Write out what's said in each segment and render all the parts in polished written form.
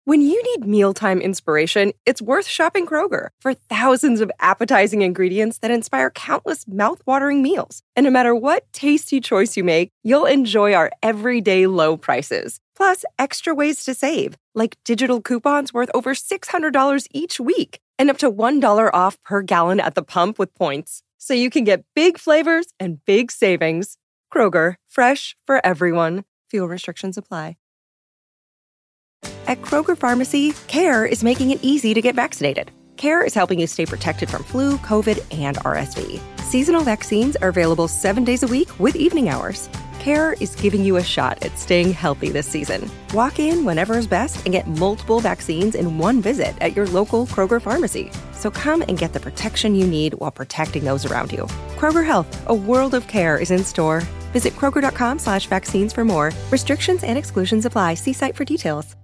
When you need mealtime inspiration, it's worth shopping Kroger for thousands of appetizing ingredients that inspire countless mouth-watering meals. And no matter what tasty choice you make, you'll enjoy our everyday low prices. Plus, extra ways to save, like digital coupons worth over $600 each week and up to $1 off per gallon at the pump with points. So you can get big flavors and big savings. Kroger, fresh for everyone. Fuel restrictions apply. At Kroger Pharmacy, CARE is making it easy to get vaccinated. CARE is helping you stay protected from flu, COVID, and RSV. Seasonal vaccines are available 7 days a week with evening hours. CARE is giving you a shot at staying healthy this season. Walk in whenever is best and get multiple vaccines in one visit at your local Kroger Pharmacy. So come and get the protection you need while protecting those around you. Kroger Health, a world of care is in store. Visit Kroger.com/vaccines for more. Restrictions and exclusions apply. See site for details.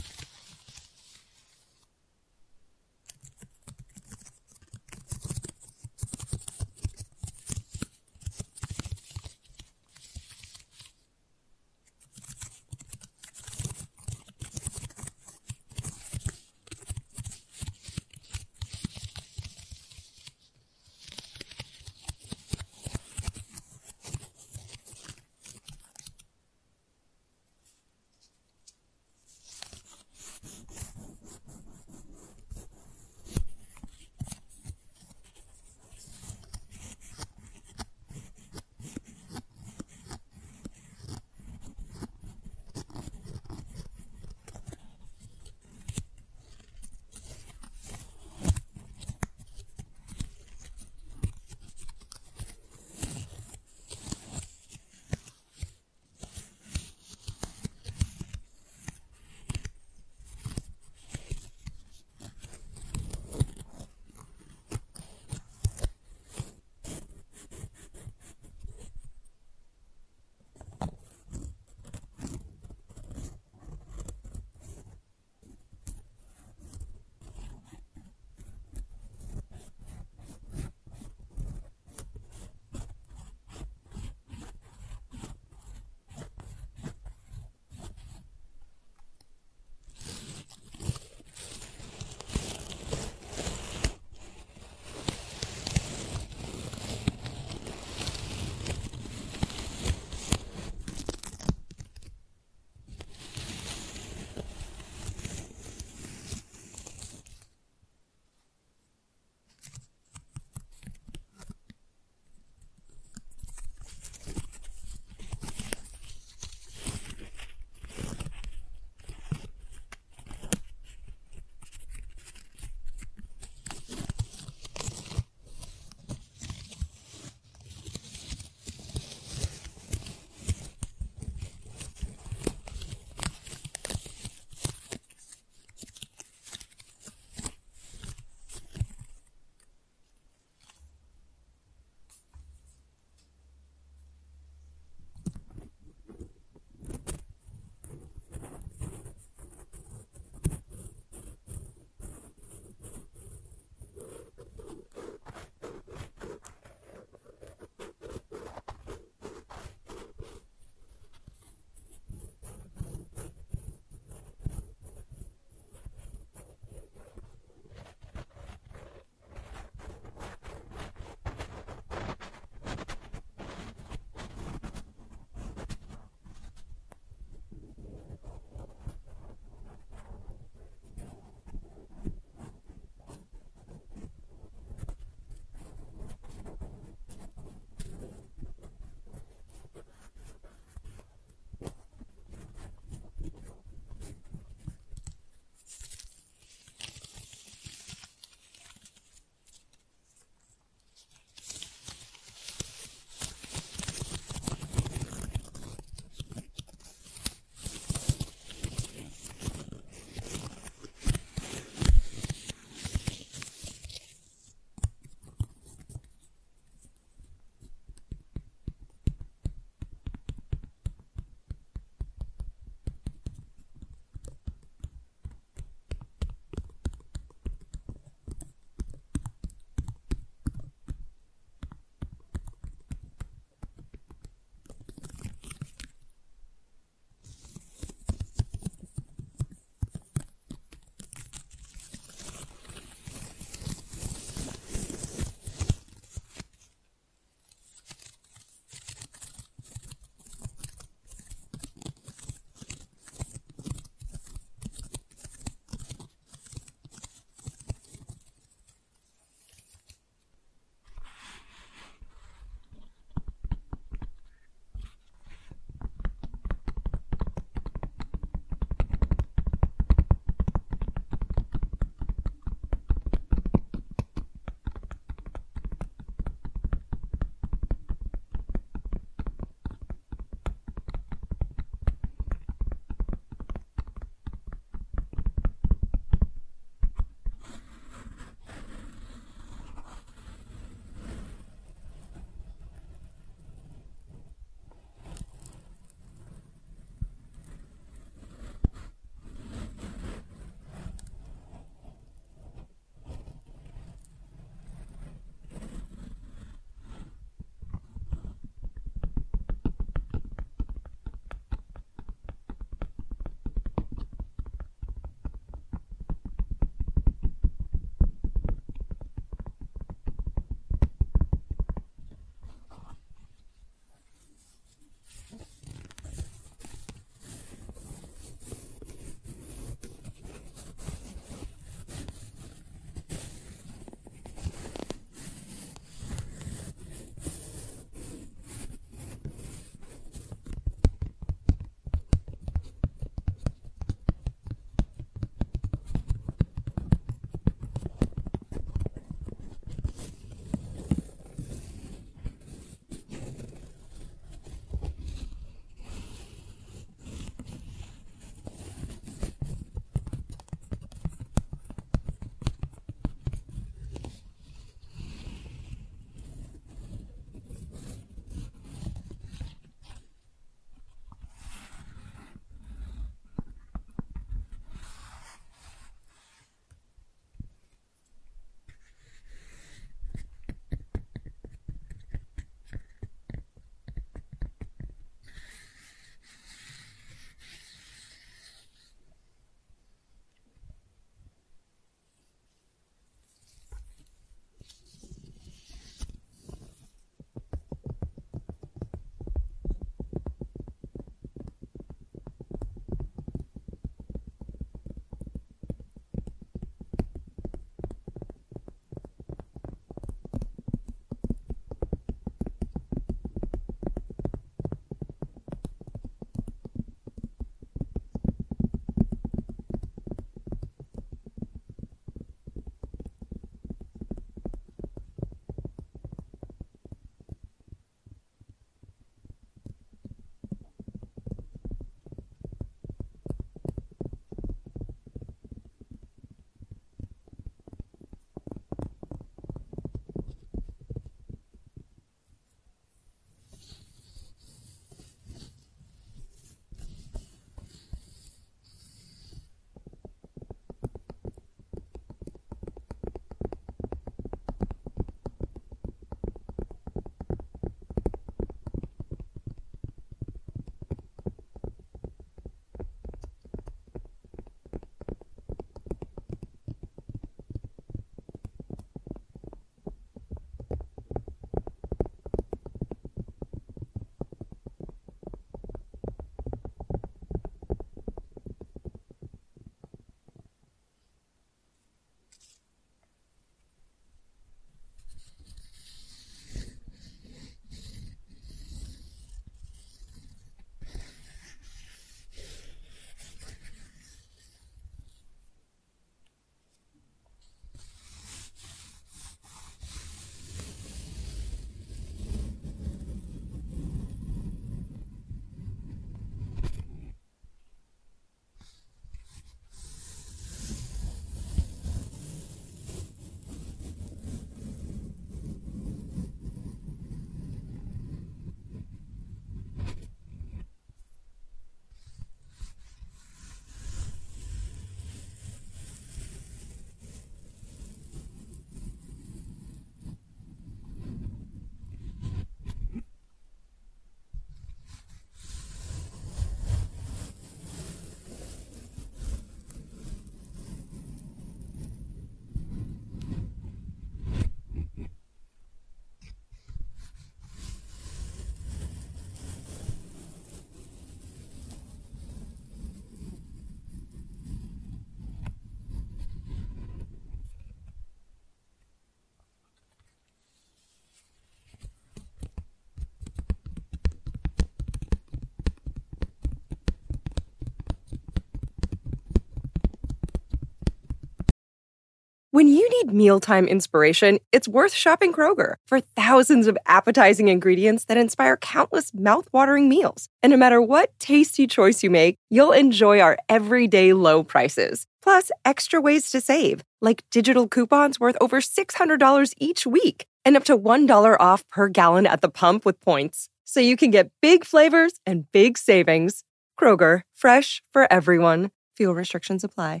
When you need mealtime inspiration, it's worth shopping Kroger for thousands of appetizing ingredients that inspire countless mouthwatering meals. And no matter what tasty choice you make, you'll enjoy our everyday low prices. Plus, extra ways to save, like digital coupons worth over $600 each week and up to $1 off per gallon at the pump with points. So you can get big flavors and big savings. Kroger, fresh for everyone. Fuel restrictions apply.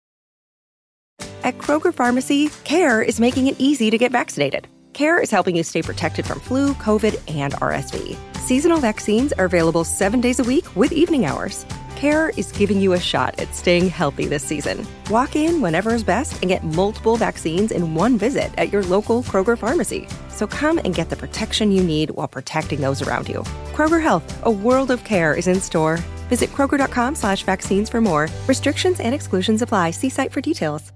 At Kroger Pharmacy, CARE is making it easy to get vaccinated. CARE is helping you stay protected from flu, COVID, and RSV. Seasonal vaccines are available 7 days a week with evening hours. CARE is giving you a shot at staying healthy this season. Walk in whenever is best and get multiple vaccines in one visit at your local Kroger Pharmacy. So come and get the protection you need while protecting those around you. Kroger Health, a world of care, is in store. Visit Kroger.com/vaccines for more. Restrictions and exclusions apply. See site for details.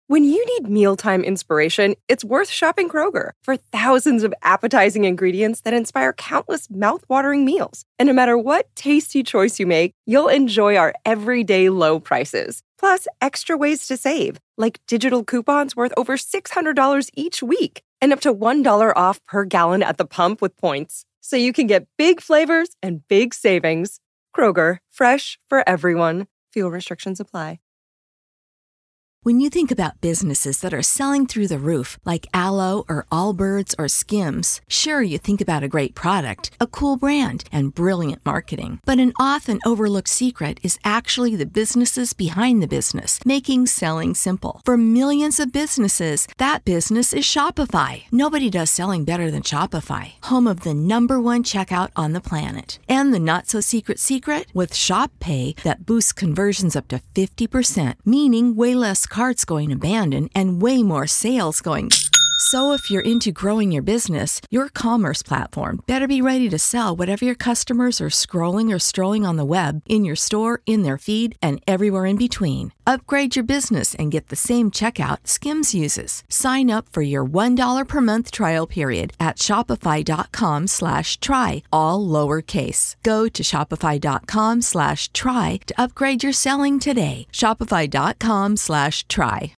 When you need mealtime inspiration, it's worth shopping Kroger for thousands of appetizing ingredients that inspire countless mouth-watering meals. And no matter what tasty choice you make, you'll enjoy our everyday low prices. Plus, extra ways to save, like digital coupons worth over $600 each week and up to $1 off per gallon at the pump with points. So you can get big flavors and big savings. Kroger, fresh for everyone. Fuel restrictions apply. When you think about businesses that are selling through the roof, like Aloe or Allbirds or Skims, sure, you think about a great product, a cool brand, and brilliant marketing. But an often overlooked secret is actually the businesses behind the business, making selling simple. For millions of businesses, that business is Shopify. Nobody does selling better than Shopify, home of the #1 checkout on the planet. And the not-so-secret secret? With Shop Pay that boosts conversions up to 50%, meaning way less carts going abandoned and way more sales going. So if you're into growing your business, your commerce platform better be ready to sell whatever your customers are scrolling or strolling on the web, in your store, in their feed, and everywhere in between. Upgrade your business and get the same checkout Skims uses. Sign up for your $1 per month trial period at shopify.com/try, all lowercase. Go to shopify.com/try to upgrade your selling today. Shopify.com/try.